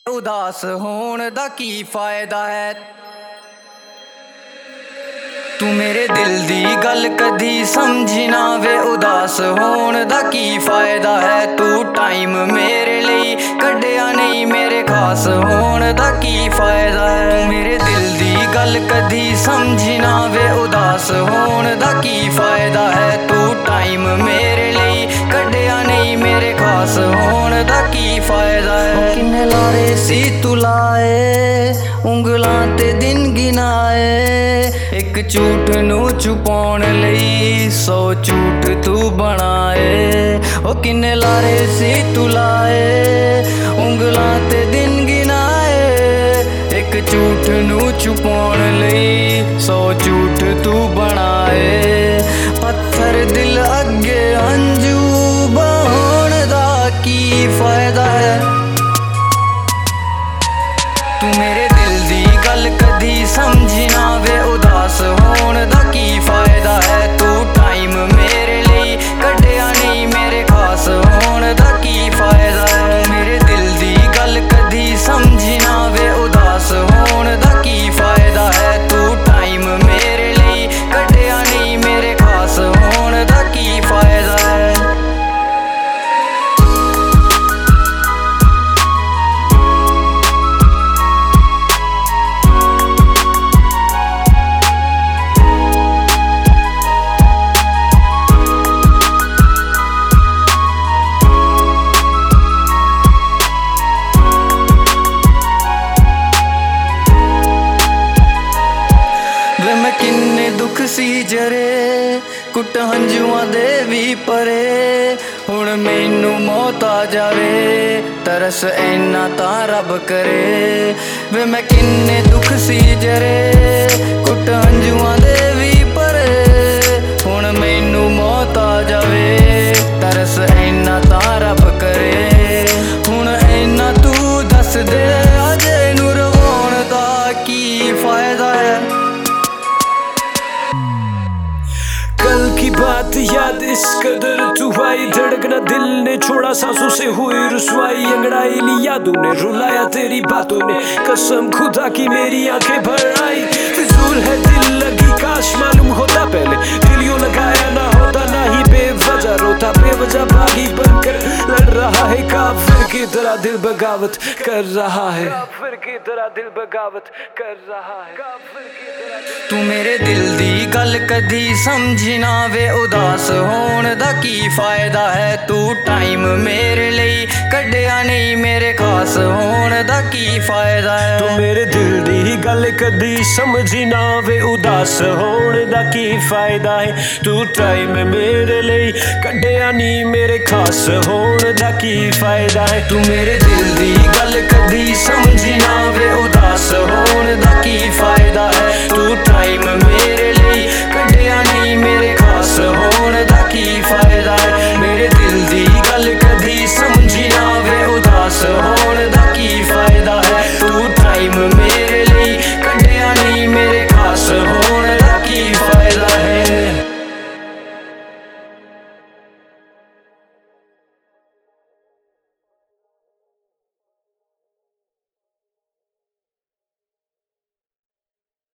उदास होण दा की फायदा है। तू मेरे दिल दी गल कदी समझी ना वे, उदास होण दा की फायदा है। तू टाइम मेरे लिए कढ़िया नहीं, मेरे खास होण दा की फायदा है। तू मेरे दिल दी गल कदी समझी ना वे, उदास होण दा की फायदा है। तू टाइम मेरे लिए कढ़िया नहीं, मेरे खास होण दा की फायदा है। किन्ने लारे सी तू लाए, उंगलां ते दिन गिनाए, एक झूठ नू छुपाउण लई 100 झूठ तू बनाए। ओ किन्ने लारे सी तू लाए, उंगलां ते दिन गिनाए, एक झूठ नू छुपाउण लई 100 झूठ तू बनाए। पत्थर दिल अगे अंजू बहाउण दा की फायदा है। तू मेरे दिल दी गल कदी समझी ना वे, उदास होण दा की फायदा है। तू टाइम मेरे लिए कढ़िया नहीं, मेरे खास होण दा की फायदा है। मेरे दिल दी गल कदी समझी ना वे, उदास होण दा की फायदा है। तू टाइम मेरे लिए कढ़िया नहीं, मेरे खास होण दा की फायदा है। वे मैं किन्ने दुख सी जरे, कुट हंजुआं दे भी परे, हुण मैनू मौत आ जावे, तरस ऐना तां रब करे। वे मैं किन्ने दुख सी जरे, कुट हंजुआं दे भी परे, हुण मैनू मौत आ जावे, तरस ऐना तां रब करे। हुण ऐना तू दस दे, अजे नू रवाउण दा की फायदा है। कल की बात याद इस कदर तू आई, धड़कना दिल ने छोड़ा, सांसों से हुई रुसवाई, अंगड़ाई ली यादों ने, रुलाया तेरी बातों ने, कसम खुदा की मेरी आंखें भर आई। फिजूल है दिल लगी, काश मालूम होता पहले, दिल यूं लगाया ना होता, ना ही बेवजह रोता, बेवजह बागी बनकर लड़ रहा है, काफिर की तरह दिल बगावत कर रहा है, काफिर की तरह दिल बगावत कर रहा है, काफिर की तरह। तू मेरे दिल दी गल कदी समझी ना वे, उदास होण दा की फायदा है। तू टाइम मेरे लिए कढ़िया नहीं, मेरे खास होण दा की फायदा है। तू मेरे दिल दी गल कदी समझी ना वे, उदास होण दा की फायदा है। तू टाइम मेरे लिए कढ़िया नहीं, मेरे खास होण दा की फायदा है। तू मेरे दिल दी गल कदी समझी ना वे, उदास होण दा की फायदा है। तू टाइम